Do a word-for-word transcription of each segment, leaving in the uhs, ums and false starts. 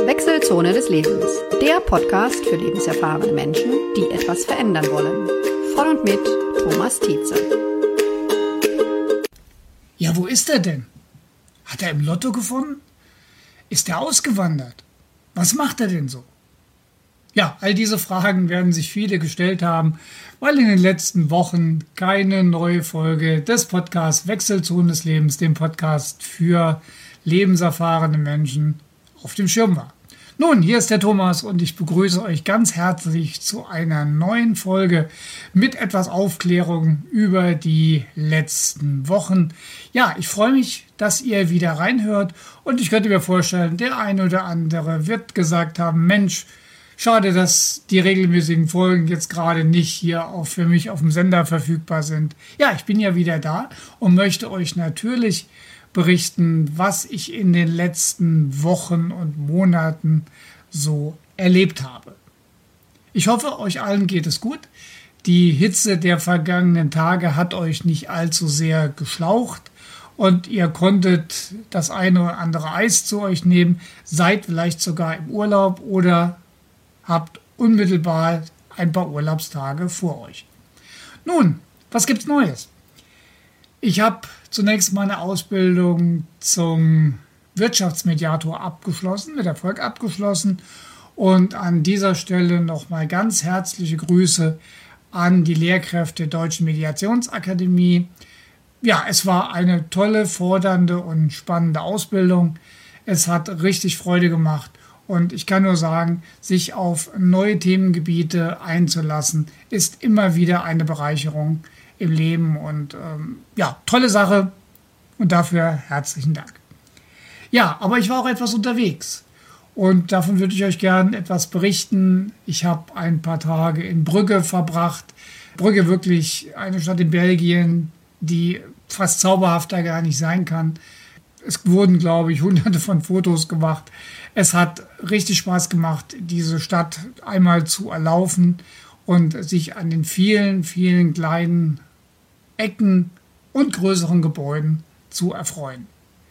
Wechselzone des Lebens, der Podcast für lebenserfahrene Menschen, die etwas verändern wollen. Von und mit Thomas Tietze. Ja, wo ist er denn? Hat er im Lotto gewonnen? Ist er ausgewandert? Was macht er denn so? Ja, all diese Fragen werden sich viele gestellt haben, weil in den letzten Wochen keine neue Folge des Podcasts Wechselzone des Lebens, dem Podcast für lebenserfahrene Menschen, auf dem Schirm war. Nun, hier ist der Thomas und ich begrüße euch ganz herzlich zu einer neuen Folge mit etwas Aufklärung über die letzten Wochen. Ja, ich freue mich, dass ihr wieder reinhört und ich könnte mir vorstellen, der eine oder andere wird gesagt haben, Mensch, schade, dass die regelmäßigen Folgen jetzt gerade nicht hier auch für mich auf dem Sender verfügbar sind. Ja, ich bin ja wieder da und möchte euch natürlich berichten, was ich in den letzten Wochen und Monaten so erlebt habe. Ich hoffe, euch allen geht es gut. Die Hitze der vergangenen Tage hat euch nicht allzu sehr geschlaucht und ihr konntet das eine oder andere Eis zu euch nehmen, seid vielleicht sogar im Urlaub oder habt unmittelbar ein paar Urlaubstage vor euch. Nun, was gibt's Neues? Ich habe zunächst meine Ausbildung zum Wirtschaftsmediator abgeschlossen, mit Erfolg abgeschlossen. Und an dieser Stelle nochmal ganz herzliche Grüße an die Lehrkräfte der Deutschen Mediationsakademie. Ja, es war eine tolle, fordernde und spannende Ausbildung. Es hat richtig Freude gemacht. Und ich kann nur sagen, sich auf neue Themengebiete einzulassen, ist immer wieder eine Bereicherung im Leben. Und ähm, ja, tolle Sache und dafür herzlichen Dank. Ja, aber ich war auch etwas unterwegs und davon würde ich euch gerne etwas berichten. Ich habe ein paar Tage in Brügge verbracht. Brügge wirklich eine Stadt in Belgien, die fast zauberhafter gar nicht sein kann. Es wurden, glaube ich, hunderte von Fotos gemacht. Es hat richtig Spaß gemacht, diese Stadt einmal zu erlaufen und sich an den vielen, vielen kleinen Ecken und größeren Gebäuden zu erfreuen.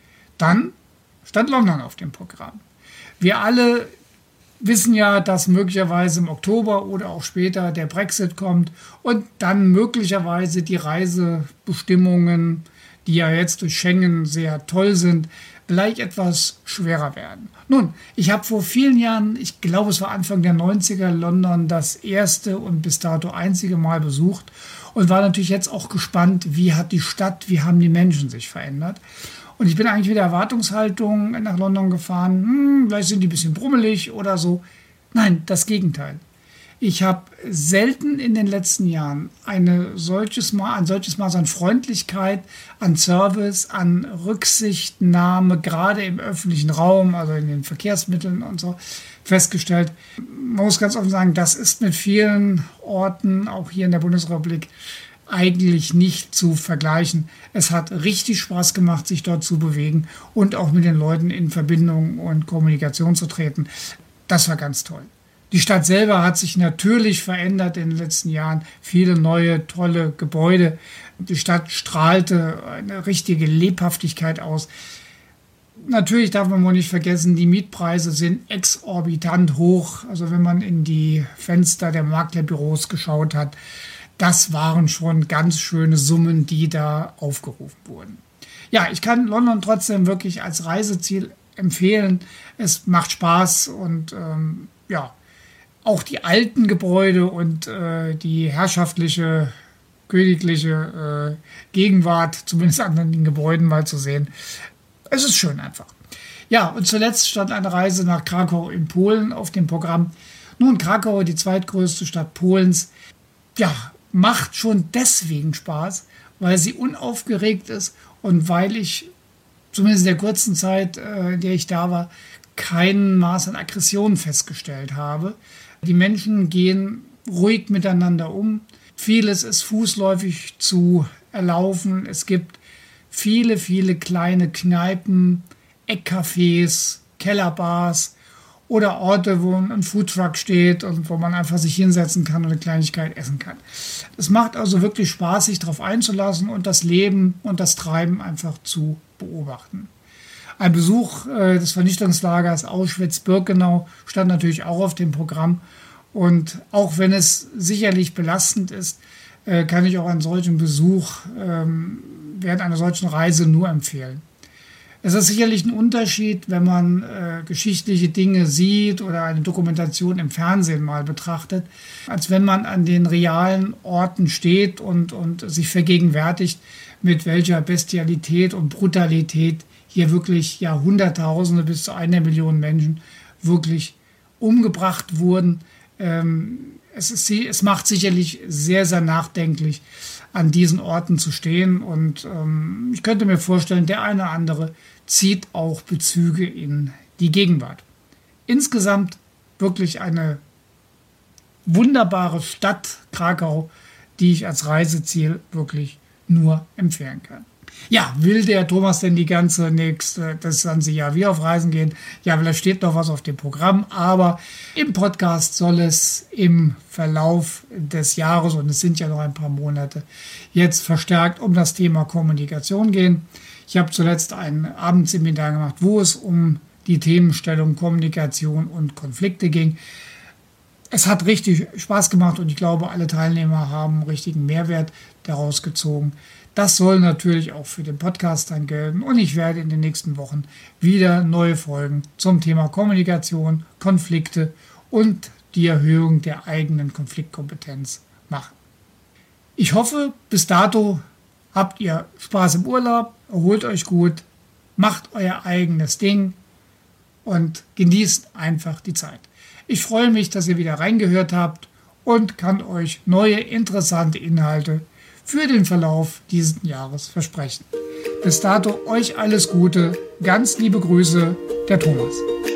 Dann stand London auf dem Programm. Wir alle wissen ja, dass möglicherweise im Oktober oder auch später der Brexit kommt und dann möglicherweise die Reisebestimmungen, die ja jetzt durch Schengen sehr toll sind, vielleicht etwas schwerer werden. Nun, ich habe vor vielen Jahren, ich glaube es war Anfang der neunziger, London das erste und bis dato einzige Mal besucht und war natürlich jetzt auch gespannt, wie hat die Stadt, wie haben die Menschen sich verändert. Und ich bin eigentlich mit der Erwartungshaltung nach London gefahren, hm, vielleicht sind die ein bisschen brummelig oder so. Nein, das Gegenteil. Ich habe selten in den letzten Jahren eine solches Ma- ein solches Maß an Freundlichkeit, an Service, an Rücksichtnahme, gerade im öffentlichen Raum, also in den Verkehrsmitteln und so, festgestellt. Man muss ganz offen sagen, das ist mit vielen Orten, auch hier in der Bundesrepublik, eigentlich nicht zu vergleichen. Es hat richtig Spaß gemacht, sich dort zu bewegen und auch mit den Leuten in Verbindung und Kommunikation zu treten. Das war ganz toll. Die Stadt selber hat sich natürlich verändert in den letzten Jahren. Viele neue, tolle Gebäude. Die Stadt strahlte eine richtige Lebhaftigkeit aus. Natürlich darf man wohl nicht vergessen, die Mietpreise sind exorbitant hoch. Also wenn man in die Fenster der Maklerbüros geschaut hat, das waren schon ganz schöne Summen, die da aufgerufen wurden. Ja, ich kann London trotzdem wirklich als Reiseziel empfehlen. Es macht Spaß und ähm, ja, auch die alten Gebäude und äh, die herrschaftliche, königliche äh, Gegenwart, zumindest an den Gebäuden mal zu sehen. Es ist schön einfach. Ja, und zuletzt stand eine Reise nach Krakau in Polen auf dem Programm. Nun, Krakau, die zweitgrößte Stadt Polens, ja, macht schon deswegen Spaß, weil sie unaufgeregt ist und weil ich, zumindest in der kurzen Zeit, äh, in der ich da war, kein Maß an Aggression festgestellt habe. Die Menschen gehen ruhig miteinander um. Vieles ist fußläufig zu erlaufen. Es gibt viele, viele kleine Kneipen, Eckcafés, Kellerbars oder Orte, wo ein Foodtruck steht und wo man einfach sich hinsetzen kann und eine Kleinigkeit essen kann. Es macht also wirklich Spaß, sich darauf einzulassen und das Leben und das Treiben einfach zu beobachten. Ein Besuch äh, des Vernichtungslagers Auschwitz-Birkenau stand natürlich auch auf dem Programm. Und auch wenn es sicherlich belastend ist, äh, kann ich auch einen solchen Besuch ähm, während einer solchen Reise nur empfehlen. Es ist sicherlich ein Unterschied, wenn man äh, geschichtliche Dinge sieht oder eine Dokumentation im Fernsehen mal betrachtet, als wenn man an den realen Orten steht und, und sich vergegenwärtigt, mit welcher Bestialität und Brutalität hier wirklich ja, Hunderttausende bis zu einer Million Menschen wirklich umgebracht wurden. Ähm, es, ist, es macht sicherlich sehr, sehr nachdenklich, an diesen Orten zu stehen. Und ähm, ich könnte mir vorstellen, der eine oder andere zieht auch Bezüge in die Gegenwart. Insgesamt wirklich eine wunderbare Stadt Krakau, die ich als Reiseziel wirklich nur empfehlen kann. Ja, will der Thomas denn die ganze nächste, das ganze Jahr wieder auf Reisen gehen? Ja, vielleicht steht noch was auf dem Programm, aber im Podcast soll es im Verlauf des Jahres, und es sind ja noch ein paar Monate, jetzt verstärkt um das Thema Kommunikation gehen. Ich habe zuletzt ein Abendseminar gemacht, wo es um die Themenstellung Kommunikation und Konflikte ging. Es hat richtig Spaß gemacht und ich glaube, alle Teilnehmer haben richtigen Mehrwert daraus gezogen. Das soll natürlich auch für den Podcast dann gelten und ich werde in den nächsten Wochen wieder neue Folgen zum Thema Kommunikation, Konflikte und die Erhöhung der eigenen Konfliktkompetenz machen. Ich hoffe, bis dato habt ihr Spaß im Urlaub, erholt euch gut, macht euer eigenes Ding und genießt einfach die Zeit. Ich freue mich, dass ihr wieder reingehört habt und kann euch neue interessante Inhalte für den Verlauf dieses Jahres versprechen. Bis dato euch alles Gute, ganz liebe Grüße, der Thomas.